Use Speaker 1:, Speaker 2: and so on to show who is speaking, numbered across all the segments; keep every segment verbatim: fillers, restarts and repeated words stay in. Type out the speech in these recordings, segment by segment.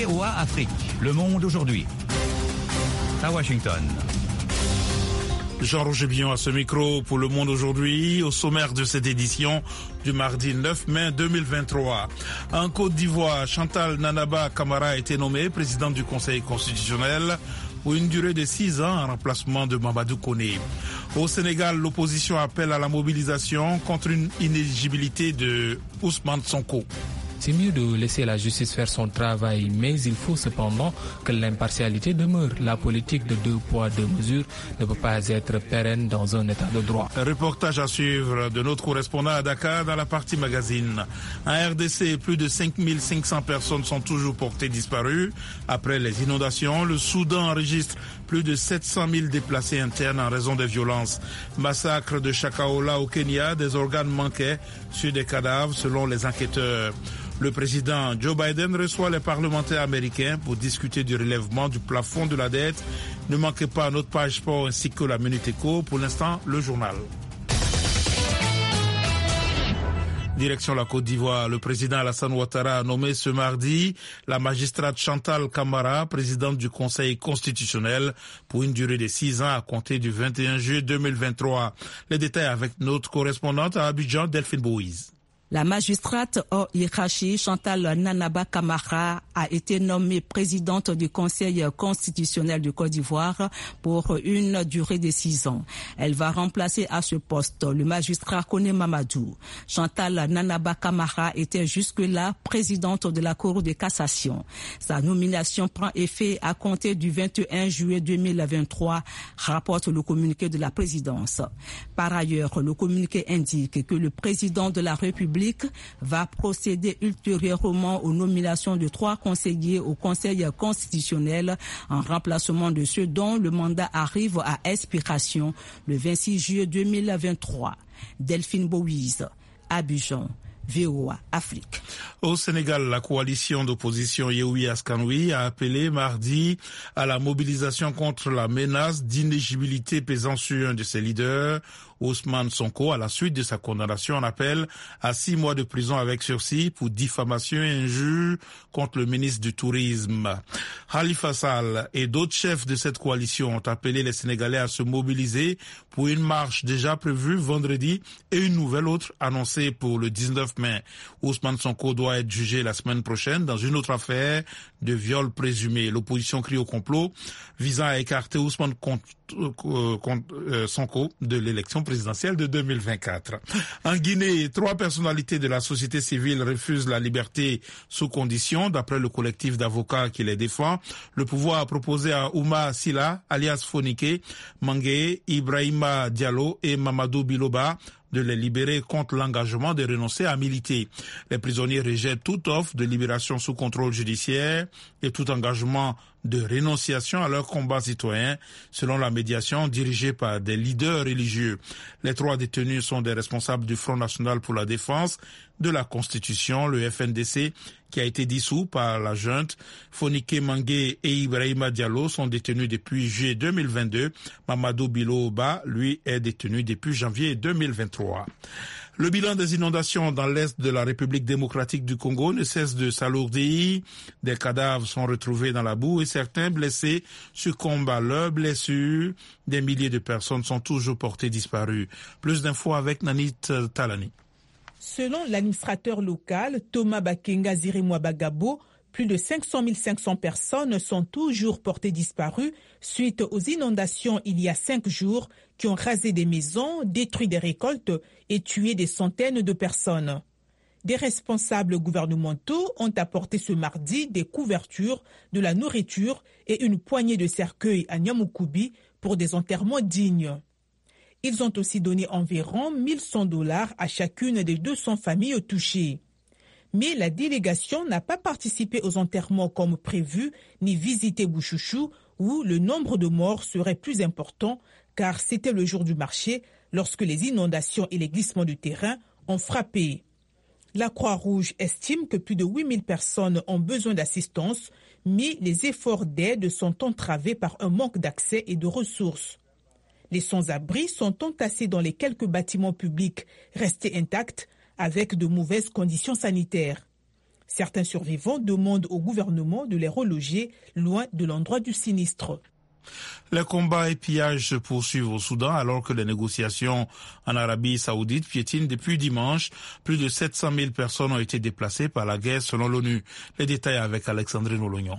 Speaker 1: V O A Afrique, Le Monde aujourd'hui. À Washington.
Speaker 2: Jean-Roger Billon à ce micro pour Le Monde aujourd'hui, au sommaire de cette édition du mardi neuf mai deux mille vingt-trois. En Côte d'Ivoire, Chantal Nanaba Camara a été nommée présidente du Conseil constitutionnel pour une durée de six ans en remplacement de Mamadou Koné. Au Sénégal, l'opposition appelle à la mobilisation contre une inéligibilité de Ousmane Sonko.
Speaker 3: C'est mieux de laisser la justice faire son travail, mais il faut cependant que l'impartialité demeure. La politique de deux poids, deux mesures ne peut pas être pérenne dans un état de droit.
Speaker 2: Un reportage à suivre de notre correspondant à Dakar dans la partie magazine. En R D C, plus de cinq mille cinq cents personnes sont toujours portées disparues. Après les inondations, le Soudan enregistre plus de sept cent mille déplacés internes en raison des violences. Massacre de Shakahola au Kenya, des organes manquaient sur des cadavres selon les enquêteurs. Le président Joe Biden reçoit les parlementaires américains pour discuter du relèvement du plafond de la dette. Ne manquez pas notre page sport ainsi que la Minute Éco. Pour l'instant, le journal. Direction la Côte d'Ivoire, le président Alassane Ouattara a nommé ce mardi la magistrate Chantal Camara, présidente du Conseil constitutionnel, pour une durée de six ans à compter du vingt et un juillet deux mille vingt-trois. Les détails avec notre correspondante à Abidjan, Delphine Boïse.
Speaker 4: La magistrate hors hiérarchie Chantal Nanaba Camara a été nommée présidente du Conseil constitutionnel du Côte d'Ivoire pour une durée de six ans. Elle va remplacer à ce poste le magistrat Koné Mamadou. Chantal Nanaba Camara était jusque-là présidente de la Cour de cassation. Sa nomination prend effet à compter du vingt et un juillet deux mille vingt-trois, rapporte le communiqué de la présidence. Par ailleurs, le communiqué indique que le président de la République va procéder ultérieurement aux nominations de trois conseillers au Conseil constitutionnel en remplacement de ceux dont le mandat arrive à expiration le vingt-six juillet deux mille vingt-trois. Delphine Boïse, Abidjan. V O A Afrique.
Speaker 2: Au Sénégal, la coalition d'opposition Yewwi Askan Wi a appelé mardi à la mobilisation contre la menace d'inéligibilité pesant sur un de ses leaders, Ousmane Sonko, à la suite de sa condamnation en appel à six mois de prison avec sursis pour diffamation et injure contre le ministre du Tourisme. Khalifa Sall et d'autres chefs de cette coalition ont appelé les Sénégalais à se mobiliser pour une marche déjà prévue vendredi et une nouvelle autre annoncée pour le dix-neuf mai. Ousmane Sonko doit être jugé la semaine prochaine dans une autre affaire de viol présumé. L'opposition crie au complot visant à écarter Ousmane Sonko de l'élection présidentielle de deux mille vingt-quatre. En Guinée, trois personnalités de la société civile refusent la liberté sous condition, d'après le collectif d'avocats qui les défend. Le pouvoir a proposé à Ouma Silla, alias Fonike, Mangué, Ibrahima Diallo et Mamadou Biloba de les libérer contre l'engagement de renoncer à militer. Les prisonniers rejettent toute offre de libération sous contrôle judiciaire et tout engagement de rénonciation à leur combat citoyen, selon la médiation dirigée par des leaders religieux. Les trois détenus sont des responsables du Front National pour la Défense de la Constitution, le F N D C, qui a été dissous par la junte. Fonike Mangué et Ibrahima Diallo sont détenus depuis juillet deux mille vingt-deux. Mamadou Biloba, lui, est détenu depuis janvier deux mille vingt-trois. Le bilan des inondations dans l'est de la République démocratique du Congo ne cesse de s'alourdir. Des cadavres sont retrouvés dans la boue et certains blessés succombent à leurs blessures. Des milliers de personnes sont toujours portées disparues. Plus d'infos avec Nanit Talani.
Speaker 5: Selon l'administrateur local Thomas Bakenga Zirimwa Bagabo, plus de cinq cent mille cinq cents personnes sont toujours portées disparues suite aux inondations il y a cinq jours qui ont rasé des maisons, détruit des récoltes et tué des centaines de personnes. Des responsables gouvernementaux ont apporté ce mardi des couvertures, de la nourriture et une poignée de cercueils à Nyamukoubi pour des enterrements dignes. Ils ont aussi donné environ mille cent dollars à chacune des deux cents familles touchées. Mais la délégation n'a pas participé aux enterrements comme prévu, ni visité Bouchouchou, où le nombre de morts serait plus important, car c'était le jour du marché, lorsque les inondations et les glissements du terrain ont frappé. La Croix-Rouge estime que plus de huit mille personnes ont besoin d'assistance, mais les efforts d'aide sont entravés par un manque d'accès et de ressources. Les sans-abri sont entassés dans les quelques bâtiments publics restés intacts avec de mauvaises conditions sanitaires. Certains survivants demandent au gouvernement de les reloger loin de l'endroit du sinistre.
Speaker 2: Les combats et pillages se poursuivent au Soudan alors que les négociations en Arabie Saoudite piétinent depuis dimanche. Plus de sept cent mille personnes ont été déplacées par la guerre selon l'ONU. Les détails avec Alexandrine Olognon.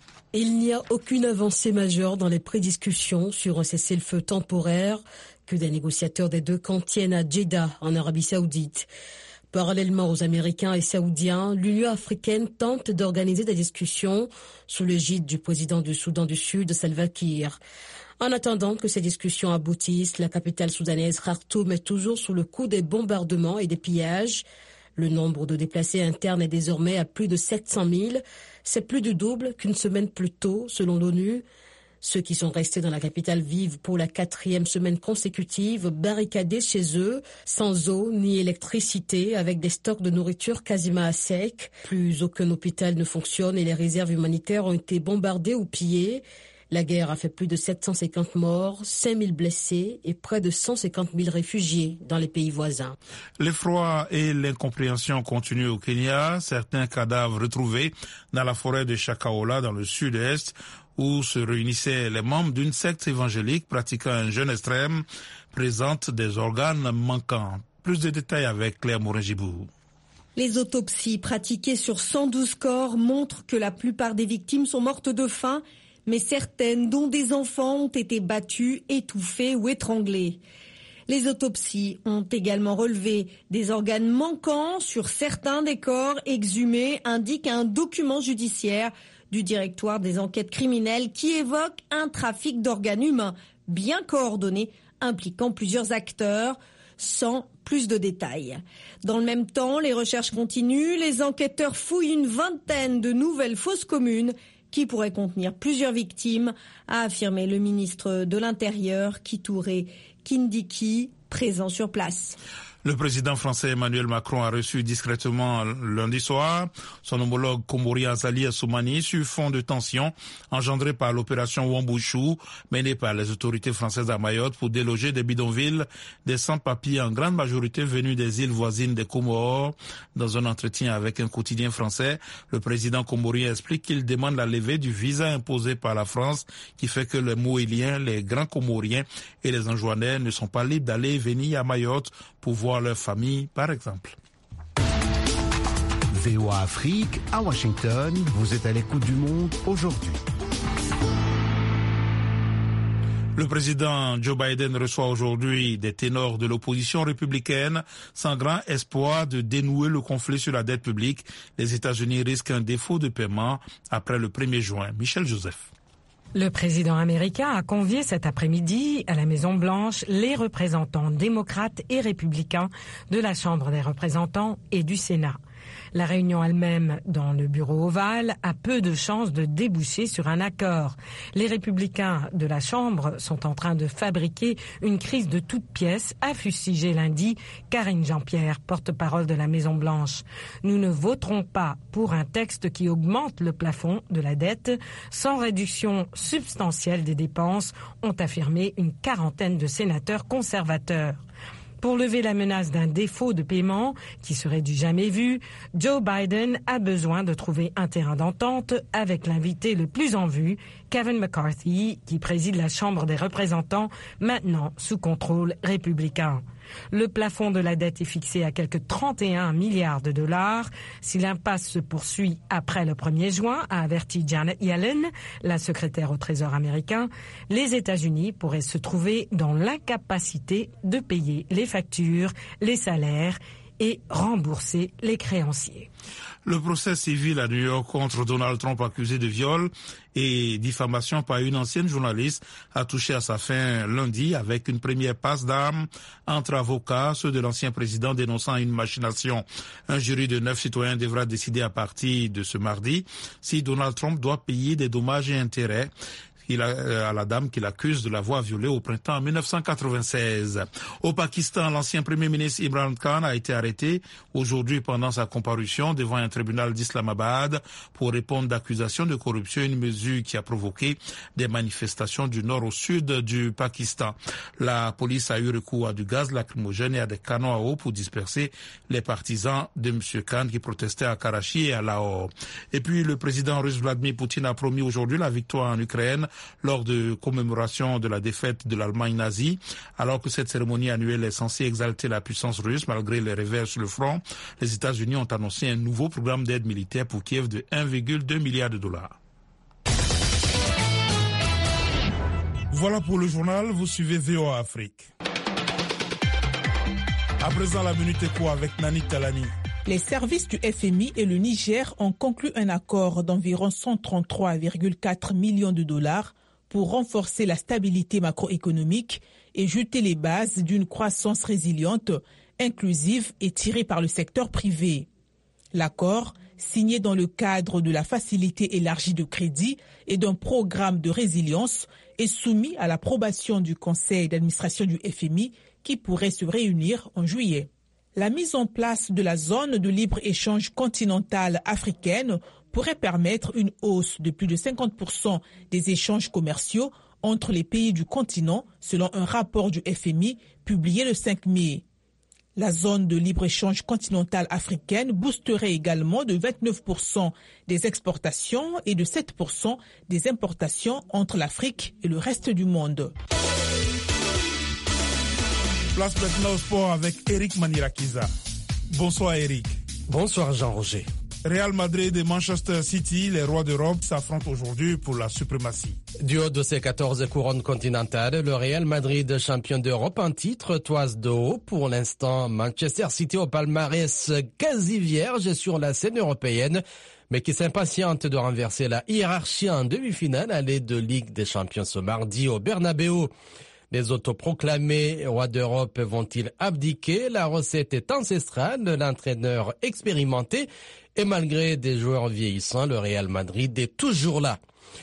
Speaker 6: Il n'y a aucune avancée majeure dans les prédiscussions sur un cessez-le-feu temporaire que des négociateurs des deux camps tiennent à Jeddah, en Arabie Saoudite. Parallèlement aux Américains et Saoudiens, l'Union africaine tente d'organiser des discussions sous l'égide du président du Soudan du Sud, Salva Kiir. En attendant que ces discussions aboutissent, la capitale soudanaise Khartoum est toujours sous le coup des bombardements et des pillages. Le nombre de déplacés internes est désormais à plus de sept cent mille. C'est plus du double qu'une semaine plus tôt, selon l'ONU. Ceux qui sont restés dans la capitale vivent pour la quatrième semaine consécutive barricadés chez eux, sans eau ni électricité, avec des stocks de nourriture quasiment à sec. Plus aucun hôpital ne fonctionne et les réserves humanitaires ont été bombardées ou pillées. La guerre a fait plus de sept cent cinquante morts, cinq mille blessés et près de cent cinquante mille réfugiés dans les pays voisins.
Speaker 2: L'effroi et l'incompréhension continuent au Kenya. Certains cadavres retrouvés dans la forêt de Shakahola dans le sud-est, où se réunissaient les membres d'une secte évangélique pratiquant un jeûne extrême, présentent des organes manquants. Plus de détails avec Claire Morin-Gibou.
Speaker 7: Les autopsies pratiquées sur cent douze corps montrent que la plupart des victimes sont mortes de faim, mais certaines, dont des enfants, ont été battues, étouffées ou étranglées. Les autopsies ont également relevé des organes manquants sur certains des corps exhumés, indique un document judiciaire du directoire des enquêtes criminelles qui évoque un trafic d'organes humains bien coordonné impliquant plusieurs acteurs, sans plus de détails. Dans le même temps, les recherches continuent. Les enquêteurs fouillent une vingtaine de nouvelles fosses communes qui pourraient contenir plusieurs victimes, a affirmé le ministre de l'Intérieur, Kithure Kindiki, présent sur place.
Speaker 2: Le président français Emmanuel Macron a reçu discrètement lundi soir son homologue comorien Azali Assoumani sur fond de tension engendrée par l'opération Wambushu menée par les autorités françaises à Mayotte pour déloger des bidonvilles des sans-papiers en grande majorité venus des îles voisines des Comores. Dans un entretien avec un quotidien français, le président comorien explique qu'il demande la levée du visa imposé par la France qui fait que les Moéliens, les grands Comoriens et les Anjouanais ne sont pas libres d'aller et venir à Mayotte pour voir leur famille, par exemple.
Speaker 8: V O A Afrique, à Washington, vous êtes à l'écoute du monde aujourd'hui.
Speaker 2: Le président Joe Biden reçoit aujourd'hui des ténors de l'opposition républicaine sans grand espoir de dénouer le conflit sur la dette publique. Les États-Unis risquent un défaut de paiement après le premier juin. Michel Joseph.
Speaker 9: Le président américain a convié cet après-midi à la Maison-Blanche les représentants démocrates et républicains de la Chambre des représentants et du Sénat. La réunion elle-même dans le bureau ovale a peu de chances de déboucher sur un accord. Les républicains de la Chambre sont en train de fabriquer une crise de toutes pièces, a fustigé lundi Karine Jean-Pierre, porte-parole de la Maison-Blanche. Nous ne voterons pas pour un texte qui augmente le plafond de la dette sans réduction substantielle des dépenses, ont affirmé une quarantaine de sénateurs conservateurs. Pour lever la menace d'un défaut de paiement qui serait du jamais vu, Joe Biden a besoin de trouver un terrain d'entente avec l'invité le plus en vue, Kevin McCarthy, qui préside la Chambre des représentants, maintenant sous contrôle républicain. Le plafond de la dette est fixé à quelques trente et un milliards de dollars. Si l'impasse se poursuit après le premier juin, a averti Janet Yellen, la secrétaire au Trésor américain, les États-Unis pourraient se trouver dans l'incapacité de payer les factures, les salaires et rembourser les créanciers.
Speaker 2: Le procès civil à New York contre Donald Trump accusé de viol et diffamation par une ancienne journaliste a touché à sa fin lundi avec une première passe d'armes entre avocats, ceux de l'ancien président dénonçant une machination. Un jury de neuf citoyens devra décider à partir de ce mardi si Donald Trump doit payer des dommages et intérêts il a, à la dame qu'il accuse de l'avoir violée au printemps mille neuf cent quatre-vingt-seize. Au Pakistan, l'ancien premier ministre Imran Khan a été arrêté aujourd'hui pendant sa comparution devant un tribunal d'Islamabad pour répondre d'accusations de corruption, une mesure qui a provoqué des manifestations du nord au sud du Pakistan. La police a eu recours à du gaz lacrymogène et à des canons à eau pour disperser les partisans de M. Khan qui protestaient à Karachi et à Lahore. Et puis le président russe Vladimir Poutine a promis aujourd'hui la victoire en Ukraine lors de commémoration de la défaite de l'Allemagne nazie. Alors que cette cérémonie annuelle est censée exalter la puissance russe malgré les revers sur le front, les États-Unis ont annoncé un nouveau programme d'aide militaire pour Kiev de un virgule deux milliard de dollars. Voilà pour le journal, vous suivez V O A Afrique. À présent, la Minute Éco avec Nani Talani.
Speaker 5: Les services du F M I et le Niger ont conclu un accord d'environ cent trente-trois virgule quatre millions de dollars pour renforcer la stabilité macroéconomique et jeter les bases d'une croissance résiliente, inclusive et tirée par le secteur privé. L'accord, signé dans le cadre de la facilité élargie de crédit et d'un programme de résilience, est soumis à l'approbation du conseil d'administration du F M I qui pourrait se réunir en juillet. La mise en place de la zone de libre-échange continentale africaine pourrait permettre une hausse de plus de cinquante pour cent des échanges commerciaux entre les pays du continent, selon un rapport du F M I publié le cinq mai. La zone de libre-échange continentale africaine boosterait également de vingt-neuf pour cent des exportations et de sept pour cent des importations entre l'Afrique et le reste du monde.
Speaker 2: Place maintenant au sport avec Eric Manirakiza. Bonsoir Eric.
Speaker 10: Bonsoir Jean-Roger.
Speaker 2: Real Madrid et Manchester City, les rois d'Europe, s'affrontent aujourd'hui pour la suprématie.
Speaker 10: Du haut de ses quatorze couronnes continentales, le Real Madrid, champion d'Europe en titre, toise de haut. Pour l'instant, Manchester City au palmarès quasi vierge sur la scène européenne, mais qui s'impatiente de renverser la hiérarchie en demi-finale à l'aide de Ligue des Champions ce mardi au Bernabéu. Les autoproclamés rois d'Europe vont-ils abdiquer? La recette est ancestrale, l'entraîneur expérimenté et malgré des joueurs vieillissants, le Real Madrid est toujours là.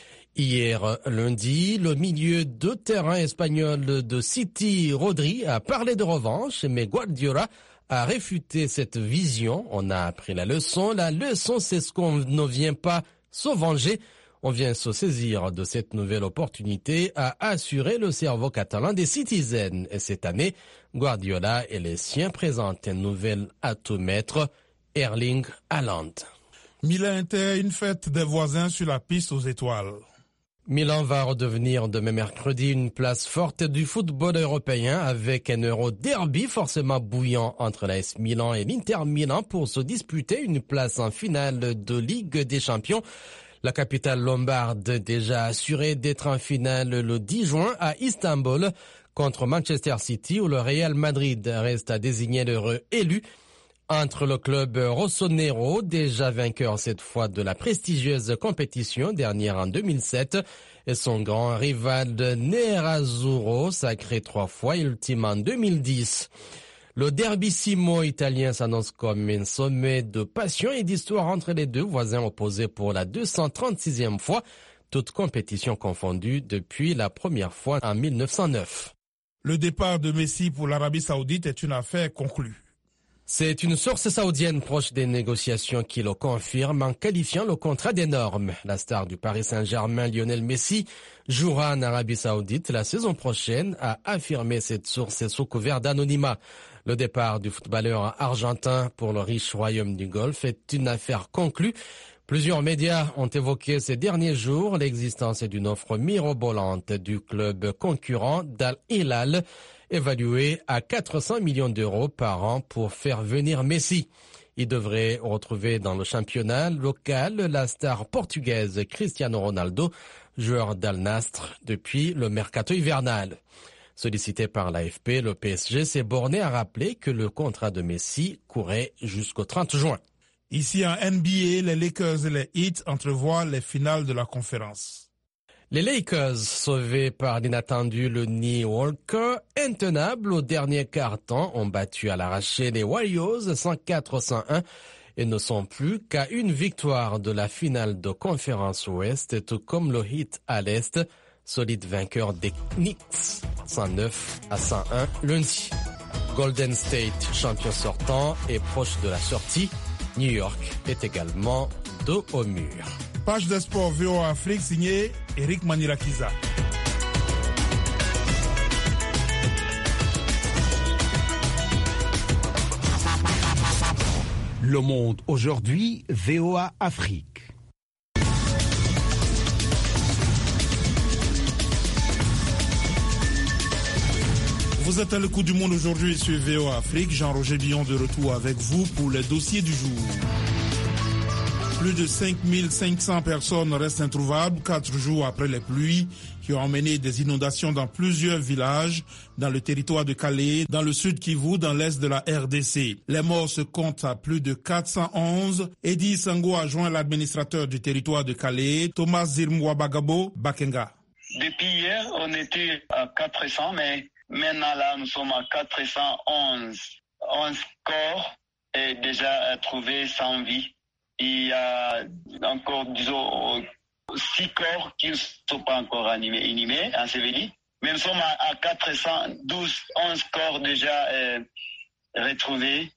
Speaker 10: Hier lundi, le milieu de terrain espagnol de City, Rodri, a parlé de revanche, mais Guardiola a réfuté cette vision. On a appris la leçon. La leçon, c'est ce qu'on ne vient pas se venger. On vient se saisir de cette nouvelle opportunité, à assurer le cerveau catalan des Citizens. Et cette année, Guardiola et les siens présentent un nouvel atout-maître, Erling Haaland.
Speaker 2: Milan-Inter, une fête des voisins sur la piste aux étoiles.
Speaker 10: Milan va redevenir demain mercredi une place forte du football européen avec un Euro derby forcément bouillant entre l'A S Milan et l'Inter Milan pour se disputer une place en finale de Ligue des Champions. La capitale lombarde déjà assurée d'être en finale le dix juin à Istanbul contre Manchester City où le Real Madrid reste à désigner l'heureux élu. Entre le club rossonero, déjà vainqueur cette fois de la prestigieuse compétition dernière en deux mille sept, et son grand rival Nerazzurro, sacré trois fois, ultime en deux mille dix. Le derbissimo italien s'annonce comme un sommet de passion et d'histoire entre les deux voisins opposés pour la deux cent trente-sixième fois, toute compétition confondue depuis la première fois en mille neuf cent neuf.
Speaker 2: Le départ de Messi pour l'Arabie Saoudite est une affaire conclue.
Speaker 10: C'est une source saoudienne proche des négociations qui le confirme en qualifiant le contrat d'énorme. La star du Paris Saint-Germain, Lionel Messi, jouera en Arabie Saoudite la saison prochaine, a affirmé cette source sous couvert d'anonymat. Le départ du footballeur argentin pour le riche royaume du Golfe est une affaire conclue. Plusieurs médias ont évoqué ces derniers jours l'existence d'une offre mirobolante du club concurrent d'Al Hilal, évaluée à quatre cents millions d'euros par an pour faire venir Messi. Il devrait retrouver dans le championnat local la star portugaise Cristiano Ronaldo, joueur d'Al Nassr depuis le mercato hivernal. Sollicité par l'A F P, le P S G s'est borné à rappeler que le contrat de Messi courait jusqu'au trente juin.
Speaker 2: Ici en N B A, les Lakers et les Heat entrevoient les finales de la conférence.
Speaker 10: Les Lakers, sauvés par l'inattendu le Lonnie Walker, intenables au dernier quart-temps, ont battu à l'arraché les Warriors cent quatre à cent un et ne sont plus qu'à une victoire de la finale de conférence Ouest, tout comme le Heat à l'Est, solide vainqueur des Knicks, cent neuf à cent un lundi. Golden State, champion sortant, est proche de la sortie. New York est également dos au mur.
Speaker 2: Page de sport V O A Afrique signée Eric Manirakiza.
Speaker 8: Le Monde aujourd'hui, V O A Afrique.
Speaker 2: Vous êtes à l'écoute du Monde aujourd'hui sur V O A Afrique. Jean-Roger Billon de retour avec vous pour les dossiers du jour. Plus de cinq mille cinq cents personnes restent introuvables quatre jours après les pluies qui ont emmené des inondations dans plusieurs villages dans le territoire de Calais, dans le sud Kivu, dans l'est de la R D C. Les morts se comptent à plus de quatre cent onze. Eddie Sango a joint l'administrateur du territoire de Calais, Thomas Zirimwabagabo Bakenga.
Speaker 11: Depuis hier, on était à quatre cents, mais maintenant là, nous sommes à quatre cent onze. onze corps est déjà trouvé sans vie. Il y a encore, disons, six corps qui ne sont pas encore animés, inhumés, ensevelis. Mais nous sommes à, à quatre cent douze, onze corps déjà euh, retrouvés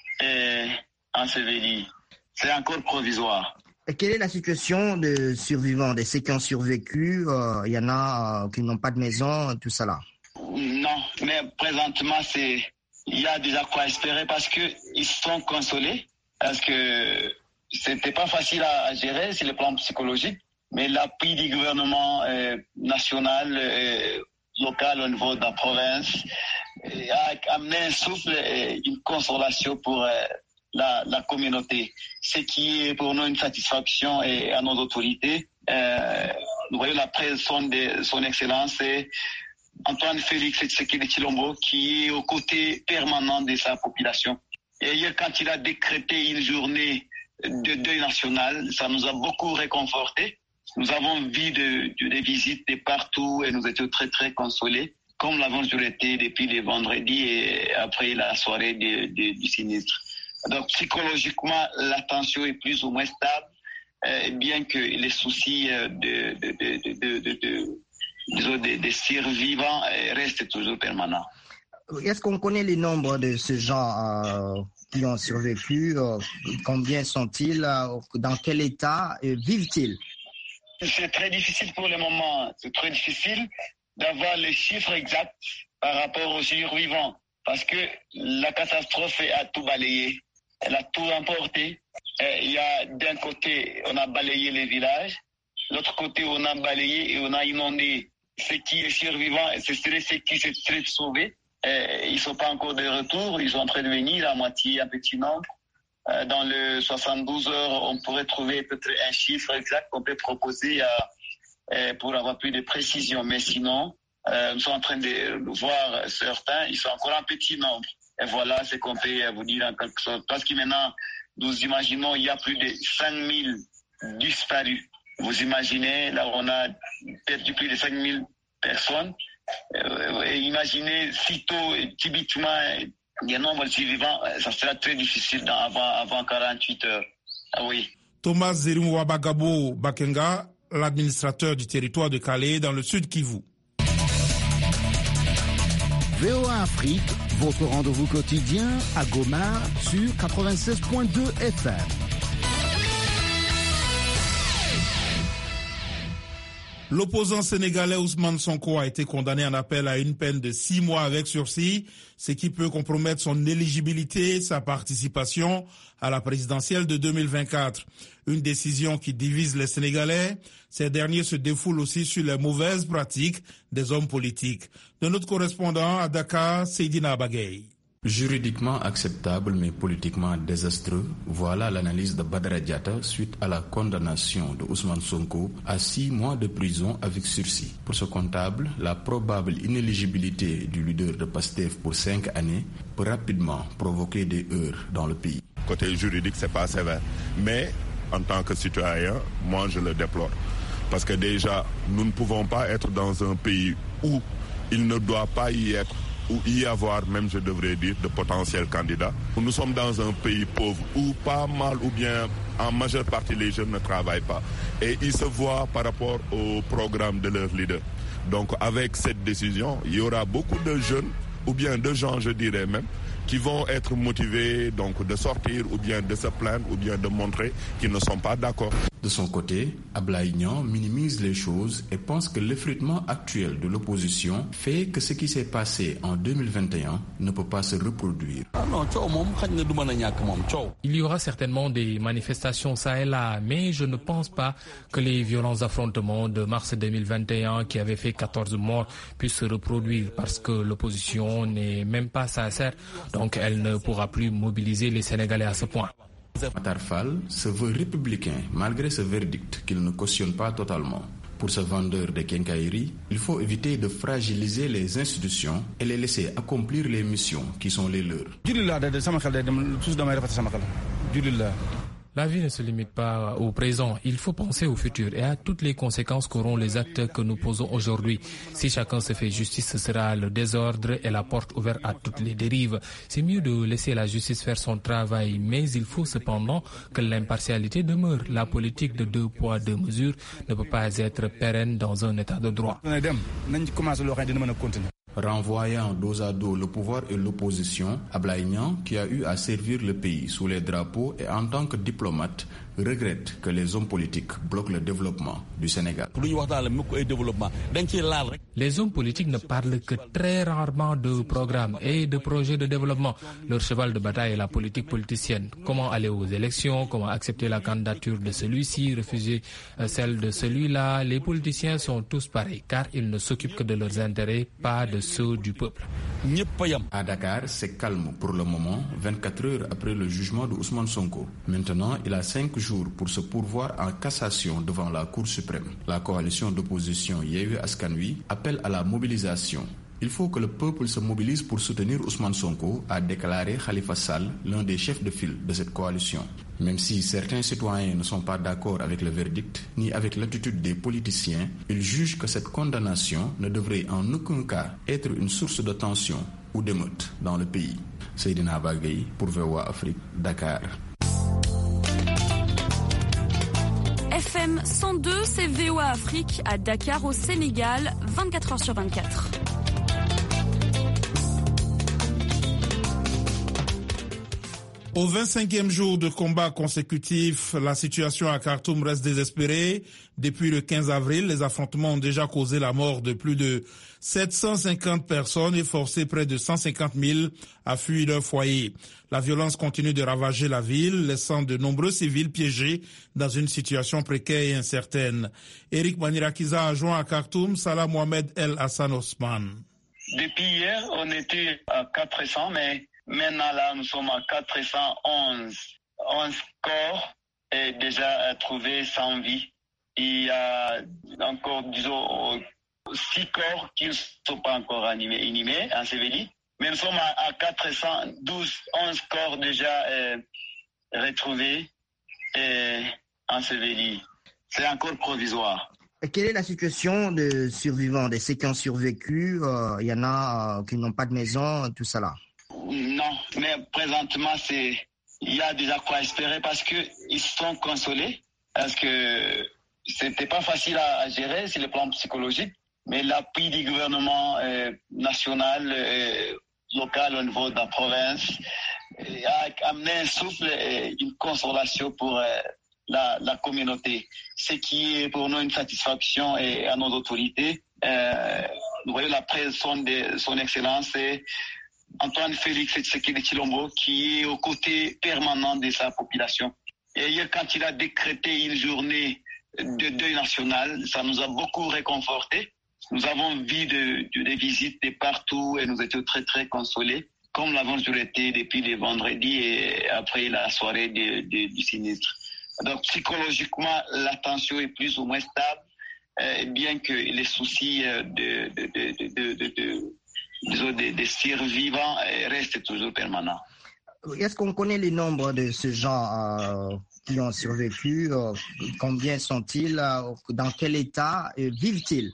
Speaker 11: et ensevelis. C'est encore provisoire.
Speaker 12: Et quelle est la situation des survivants, de ceux qui ont survécu? Il euh, y en a euh, qui n'ont pas de maison, tout ça là.
Speaker 11: Non, mais présentement, c'est, il y a déjà quoi espérer parce qu'ils sont consolés, parce que c'était pas facile à gérer sur le plan psychologique, mais l'appui du gouvernement euh, national, euh, local au niveau de la province euh, a amené un souffle et une consolation pour euh, la, la communauté. Ce qui est pour nous une satisfaction et à nos autorités. Euh, nous voyons la présence de son Excellence et Antoine Félix Tshisekedi Tshilombo qui est aux côtés permanents de sa population. Et hier, quand il a décrété une journée de deuil national, ça nous a beaucoup réconfortés. Nous avons vu de, de, des visites de partout et nous étions très très consolés, comme l'avons toujours été depuis le vendredi et après la soirée de, de, du sinistre. Donc psychologiquement, la tension est plus ou moins stable, euh, bien que les soucis de, de, de, de, de, de, de, de survivants restent toujours permanents.
Speaker 12: Est-ce qu'on connaît les nombres de ces gens euh, qui ont survécu? euh, Combien sont-ils? euh, Dans quel état euh, vivent-ils?
Speaker 11: C'est très difficile pour le moment. C'est très difficile d'avoir les chiffres exacts par rapport aux survivants. Parce que la catastrophe a tout balayé. Elle a tout emporté. Il y a d'un côté, on a balayé les villages. L'autre côté, on a balayé et on a inondé. Ce qui est survivant, ce serait ceux qui se seraient sauvés. Ils ne sont pas encore de retour. Ils sont en train de venir à moitié, un petit nombre. Dans le soixante-douze heures, on pourrait trouver peut-être un chiffre exact qu'on peut proposer à, pour avoir plus de précision. Mais sinon, euh, nous sommes en train de voir certains, ils sont encore en petit nombre. Et voilà ce qu'on peut vous dire en quelque sorte. Parce que maintenant, nous imaginons il y a plus de cinq mille disparus. Vous imaginez, là on a perdu plus de cinq mille personnes. Euh, imaginez sitôt, typiquement, les nombres de survivants, ça sera très difficile dans, avant, avant quarante-huit heures. Ah oui.
Speaker 2: Thomas Zirimwabagabo Bakenga, l'administrateur du territoire de Calais dans le sud Kivu.
Speaker 8: V O A Afrique, votre rendez-vous quotidien à Goma sur quatre-vingt-seize point deux F M.
Speaker 2: L'opposant sénégalais Ousmane Sonko a été condamné en appel à une peine de six mois avec sursis, ce qui peut compromettre son éligibilité, sa participation à la présidentielle de deux mille vingt-quatre. Une décision qui divise les Sénégalais. Ces derniers se défoulent aussi sur les mauvaises pratiques des hommes politiques. De notre correspondant à Dakar, Seydina Bagay.
Speaker 13: Juridiquement acceptable mais politiquement désastreux, voilà l'analyse de Badara Diatta suite à la condamnation de Ousmane Sonko à six mois de prison avec sursis. Pour ce comptable, la probable inéligibilité du leader de PASTEF pour cinq années peut rapidement provoquer des heurts dans le pays.
Speaker 14: Côté juridique, c'est pas sévère, mais en tant que citoyen, moi je le déplore. Parce que déjà, nous ne pouvons pas être dans un pays où il ne doit pas y être ou y avoir, même je devrais dire, de potentiels candidats. Nous sommes dans un pays pauvre où pas mal ou bien en majeure partie les jeunes ne travaillent pas. Et ils se voient par rapport au programme de leur leader. Donc avec cette décision, il y aura beaucoup de jeunes, ou bien de gens, je dirais même, qui vont être motivés donc de sortir ou bien de se plaindre ou bien de montrer qu'ils ne sont pas d'accord.
Speaker 13: De son côté, Ablaye Niang minimise les choses et pense que l'effritement actuel de l'opposition fait que ce qui s'est passé en deux mille vingt et un ne peut pas se reproduire.
Speaker 3: Il y aura certainement des manifestations ça et là, mais je ne pense pas que les violents affrontements de mars deux mille vingt et un qui avaient fait quatorze morts puissent se reproduire parce que l'opposition n'est même pas sincère, donc elle ne pourra plus mobiliser les Sénégalais à ce point.
Speaker 13: Matar Fall se veut républicain malgré ce verdict qu'il ne cautionne pas totalement. Pour ce vendeur de quincaillerie, il faut éviter de fragiliser les institutions et les laisser accomplir les missions qui sont les leurs.
Speaker 3: La vie ne se limite pas au présent, il faut penser au futur et à toutes les conséquences qu'auront les actes que nous posons aujourd'hui. Si chacun se fait justice, ce sera le désordre et la porte ouverte à toutes les dérives. C'est mieux de laisser la justice faire son travail, mais il faut cependant que l'impartialité demeure. La politique de deux poids, deux mesures ne peut pas être pérenne dans un état de droit.
Speaker 13: Renvoyant dos à dos le pouvoir et l'opposition, Ablaye Niang, qui a eu à servir le pays sous les drapeaux et en tant que diplomate, regrette que les hommes politiques bloquent le développement du Sénégal.
Speaker 3: Les hommes politiques ne parlent que très rarement de programmes et de projets de développement. Leur cheval de bataille est la politique politicienne. Comment aller aux élections, comment accepter la candidature de celui-ci, refuser celle de celui-là. Les politiciens sont tous pareils car ils ne s'occupent que de leurs intérêts, pas de ceux du peuple.
Speaker 13: À Dakar, c'est calme pour le moment, vingt-quatre heures après le jugement de Ousmane Sonko. Maintenant, il a cinq jours pour se pourvoir en cassation devant la Cour suprême. La coalition d'opposition Yewwi Askan Wi appelle à la mobilisation. Il faut que le peuple se mobilise pour soutenir Ousmane Sonko, a déclaré Khalifa Sall, l'un des chefs de file de cette coalition. Même si certains citoyens ne sont pas d'accord avec le verdict, ni avec l'attitude des politiciens, ils jugent que cette condamnation ne devrait en aucun cas être une source de tension ou d'émeute dans le pays. Seydina Bagay pour V O A Afrique, Dakar.
Speaker 15: F M cent deux, c'est V O A Afrique à Dakar au Sénégal, vingt-quatre heures sur vingt-quatre.
Speaker 2: Au vingt-cinquième jour de combat consécutif, la situation à Khartoum reste désespérée. Depuis le quinze avril, les affrontements ont déjà causé la mort de plus de sept cent cinquante personnes et forcé près de cent cinquante mille à fuir leur foyer. La violence continue de ravager la ville, laissant de nombreux civils piégés dans une situation précaire et incertaine. Eric Manirakiza a joint à Khartoum Salah Mohamed El Hassan Osman.
Speaker 11: Depuis hier, on était à quatre cents, mais maintenant, là, nous sommes à quatre cent onze. onze corps est déjà trouvé sans vie. Il y a encore, disons, six corps qui ne sont pas encore animés, inhumés, ensevelis. Mais nous sommes à, à quatre cent douze, onze corps déjà euh, retrouvés et ensevelis. C'est encore provisoire.
Speaker 12: Et quelle est la situation des survivants, de ceux qui ont survécu? euh, Il y en a euh, qui n'ont pas de maison, tout ça là.
Speaker 11: Non, mais présentement, c'est, il y a déjà quoi espérer parce qu'ils sont consolés, parce que c'était pas facile à, à gérer sur le plan psychologique, mais l'appui du gouvernement euh, national, euh, local au niveau de la province, euh, a amené un souffle et une consolation pour euh, la, la communauté. Ce qui est pour nous une satisfaction et à nos autorités. Euh, nous voyons la présence de son Excellence et Antoine Félix Tshisekedi Tshilombo, qui est aux côtés permanents de sa population. Et hier, quand il a décrété une journée de deuil national, ça nous a beaucoup réconfortés. Nous avons vu de, de, des visites de partout et nous étions très, très consolés, comme l'avons toujours été depuis le vendredi et après la soirée de, de, du sinistre. Donc, psychologiquement, la tension est plus ou moins stable, euh, bien que les soucis de, de, de, de, de, de Des, des survivants restent toujours permanents.
Speaker 12: Est-ce qu'on connaît les nombres de ces gens euh, qui ont survécu? euh, Combien sont-ils? euh, Dans quel état euh, vivent-ils?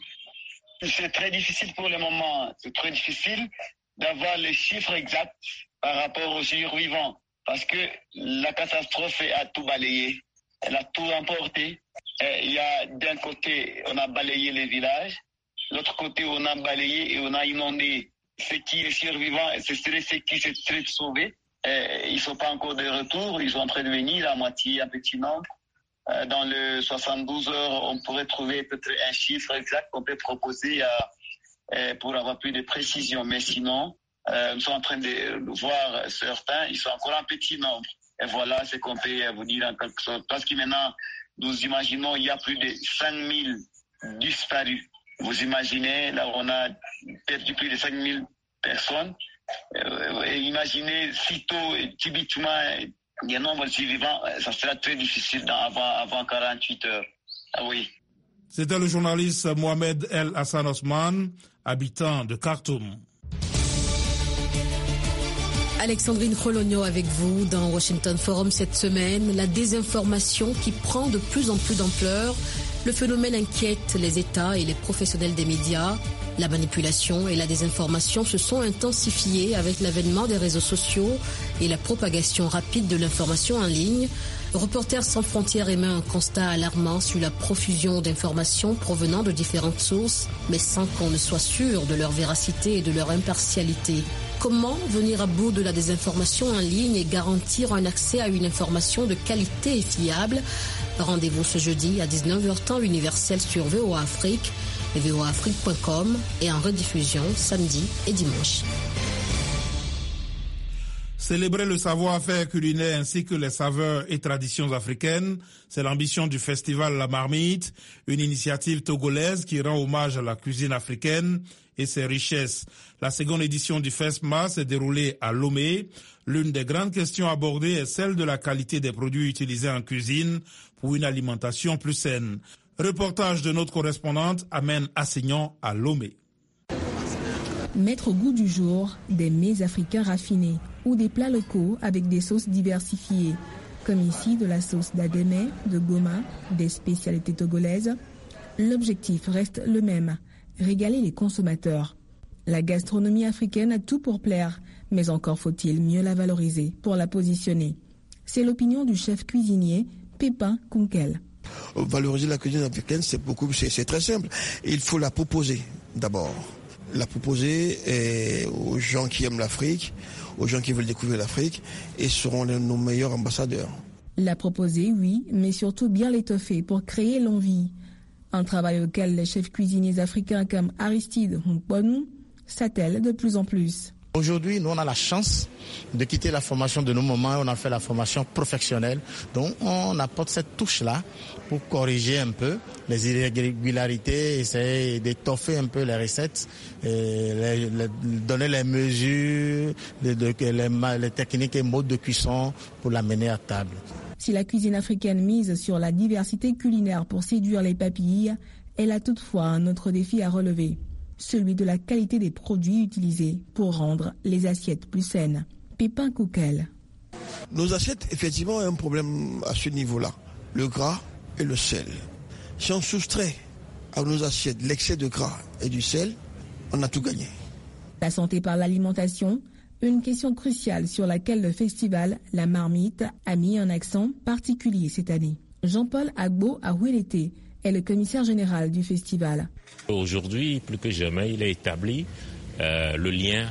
Speaker 11: C'est très difficile pour le moment. C'est très difficile d'avoir les chiffres exacts par rapport aux survivants parce que la catastrophe a tout balayé. Elle a tout emporté. Il y a d'un côté, on a balayé les villages. l'autre côté, on a balayé et on a inondé. Ce qui est survivant, ce serait ceux qui se seraient sauvés. Et ils ne sont pas encore de retour, ils sont en train de venir, la moitié, un petit nombre. Dans le soixante-douze heures, on pourrait trouver peut-être un chiffre exact qu'on peut proposer à, pour avoir plus de précision. Mais sinon, euh, nous sommes en train de voir certains, ils sont encore en petit nombre. Et voilà ce qu'on peut vous dire en quelque sorte. Parce que maintenant, nous imaginons il y a plus de cinq mille disparus. Vous imaginez, là on a perdu plus de cinq mille personnes. Euh, et imaginez sitôt, subitement, il y a un nombre de survivants, ça sera très difficile avant, avant quarante-huit heures. Ah oui.
Speaker 2: C'était le journaliste Mohamed El Hassan Osman, habitant de Khartoum.
Speaker 6: Alexandrine Khologno avec vous dans Washington Forum cette semaine. La désinformation qui prend de plus en plus d'ampleur. Le phénomène inquiète les États et les professionnels des médias. La manipulation et la désinformation se sont intensifiées avec l'avènement des réseaux sociaux et la propagation rapide de l'information en ligne. Reporters sans frontières émet un constat alarmant sur la profusion d'informations provenant de différentes sources, mais sans qu'on ne soit sûr de leur véracité et de leur impartialité. Comment venir à bout de la désinformation en ligne et garantir un accès à une information de qualité et fiable? Rendez-vous ce jeudi à dix-neuf heures temps universel sur V O A Afrique, v o a afrique point com et en rediffusion samedi et dimanche.
Speaker 2: Célébrer le savoir-faire culinaire ainsi que les saveurs et traditions africaines, c'est l'ambition du festival La Marmite, une initiative togolaise qui rend hommage à la cuisine africaine et ses richesses. La seconde édition du FESMA s'est déroulée à Lomé. L'une des grandes questions abordées est celle de la qualité des produits utilisés en cuisine pour une alimentation plus saine. Reportage de notre correspondante Amène Assignon à Lomé.
Speaker 16: Mettre au goût du jour des mets africains raffinés ou des plats locaux avec des sauces diversifiées, comme ici de la sauce d'Adémé, de Goma, des spécialités togolaises. L'objectif reste le même, régaler les consommateurs. La gastronomie africaine a tout pour plaire, mais encore faut-il mieux la valoriser pour la positionner. C'est l'opinion du chef cuisinier Pépin Kunkel.
Speaker 17: Valoriser la cuisine africaine, c'est beaucoup, c'est, c'est très simple. Il faut la proposer d'abord. La proposer eh, aux gens qui aiment l'Afrique, aux gens qui veulent découvrir l'Afrique, et seront les, nos meilleurs ambassadeurs.
Speaker 16: La proposer, oui, mais surtout bien l'étoffer pour créer l'envie. Un travail auquel les chefs cuisiniers africains comme Aristide Mponou s'attellent de plus en plus.
Speaker 18: Aujourd'hui, nous, on a la chance de quitter la formation de nos moments. On a fait la formation professionnelle. Donc, on apporte cette touche-là pour corriger un peu les irrégularités, essayer d'étoffer un peu les recettes, et les, les, donner les mesures, de, de, les, les techniques et modes de cuisson pour la mener à table.
Speaker 16: Si la cuisine africaine mise sur la diversité culinaire pour séduire les papilles, elle a toutefois un autre défi à relever. Celui de la qualité des produits utilisés pour rendre les assiettes plus saines. Pépin Kunkel.
Speaker 17: Nos assiettes, effectivement, ont un problème à ce niveau-là. Le gras et le sel. Si on soustrait à nos assiettes l'excès de gras et du sel, on a tout gagné.
Speaker 16: La santé par l'alimentation, une question cruciale sur laquelle le festival La Marmite a mis un accent particulier cette année. Jean-Paul Agbo Awelete est le commissaire général du festival.
Speaker 19: Aujourd'hui, plus que jamais, il est établi euh, le lien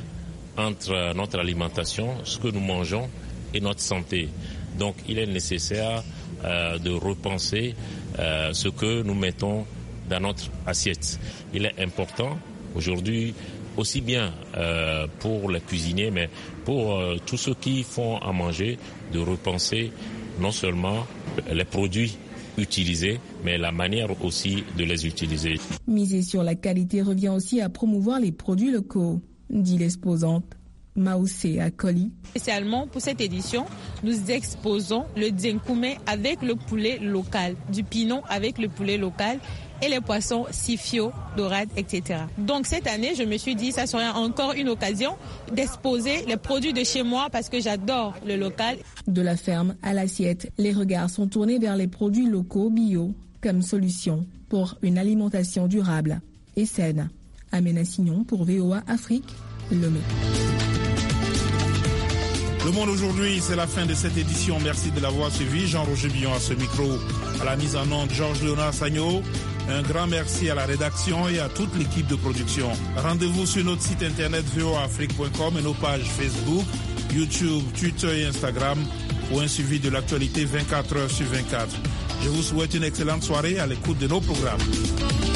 Speaker 19: entre notre alimentation, ce que nous mangeons, et notre santé. Donc, il est nécessaire euh, de repenser euh, ce que nous mettons dans notre assiette. Il est important aujourd'hui, aussi bien euh, pour les cuisiniers, mais pour euh, tous ceux qui font à manger, de repenser non seulement les produits utilisés, mais la manière aussi de les utiliser.
Speaker 16: Miser sur la qualité revient aussi à promouvoir les produits locaux, dit l'exposante Maoussé Akoli.
Speaker 5: Spécialement pour cette édition, nous exposons le Djenkoumé avec le poulet local, du pinon avec le poulet local et les poissons sifio, dorades, et cetera. Donc cette année, je me suis dit, ça serait encore une occasion d'exposer les produits de chez moi parce que j'adore le local.
Speaker 16: De la ferme à l'assiette, les regards sont tournés vers les produits locaux bio comme solution pour une alimentation durable et saine. Amène Assignon pour V O A Afrique, Lomé.
Speaker 2: Le Monde aujourd'hui, c'est la fin de cette édition. Merci de l'avoir suivi. Jean-Roger Billon à ce micro, à la mise en onde, Georges Léonard Sagno. Un grand merci à la rédaction et à toute l'équipe de production. Rendez-vous sur notre site internet v o a afrique point com et nos pages Facebook, YouTube, Twitter et Instagram pour un suivi de l'actualité vingt-quatre heures sur vingt-quatre. Je vous souhaite une excellente soirée à l'écoute de nos programmes.